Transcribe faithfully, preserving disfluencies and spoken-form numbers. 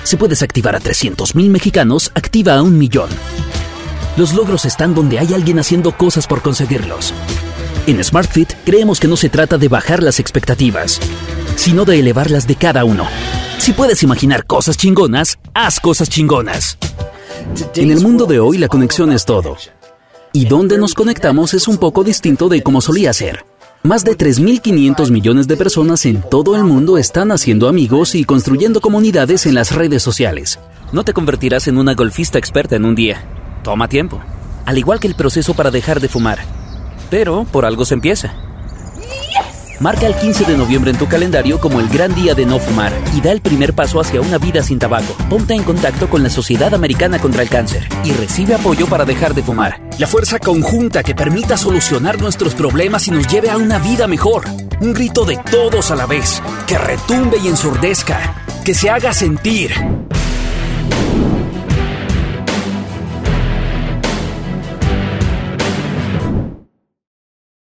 Si puedes activar a trescientos mil mexicanos, activa a un millón. Los logros están donde hay alguien haciendo cosas por conseguirlos. En SmartFit creemos que no se trata de bajar las expectativas, sino de elevarlas de cada uno. Si puedes imaginar cosas chingonas, haz cosas chingonas. En el mundo de hoy la conexión es todo. Y donde nos conectamos es un poco distinto de como solía ser. Más de tres mil quinientos millones de personas en todo el mundo están haciendo amigos y construyendo comunidades en las redes sociales. No te convertirás en una golfista experta en un día. Toma tiempo. Al igual que el proceso para dejar de fumar. Pero por algo se empieza. Marca el quince de noviembre en tu calendario como el gran día de no fumar y da el primer paso hacia una vida sin tabaco. Ponte en contacto con la Sociedad Americana contra el Cáncer y recibe apoyo para dejar de fumar. La fuerza conjunta que permita solucionar nuestros problemas y nos lleve a una vida mejor. Un grito de todos a la vez, que retumbe y ensordezca, que se haga sentir.